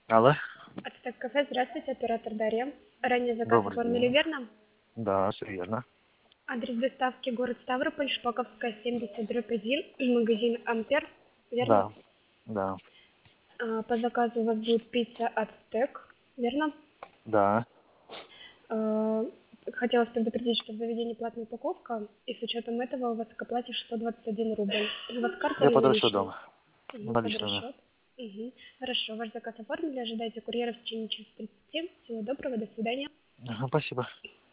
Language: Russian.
Алло, Ацтек кафе, здравствуйте, оператор Дарья. Ранее заказ добрый оформили день. верно? Да, все верно. Адрес доставки город Ставрополь, Шпаковская, 70/1, магазин Ампер, верно? Да, да, По заказу у вас будет пицца Ацтек, верно? да. А, Хотелось предупредить, что в заведении платная упаковка, и с учетом этого у вас к оплате 621 рубль. У вас карта Я или под наличные? расчетом. Под Наличными. расчет. Мгм. Хорошо, ваш заказ оформили, ожидайте курьера в течение часа 30. Всего доброго, до свидания. Ага, спасибо.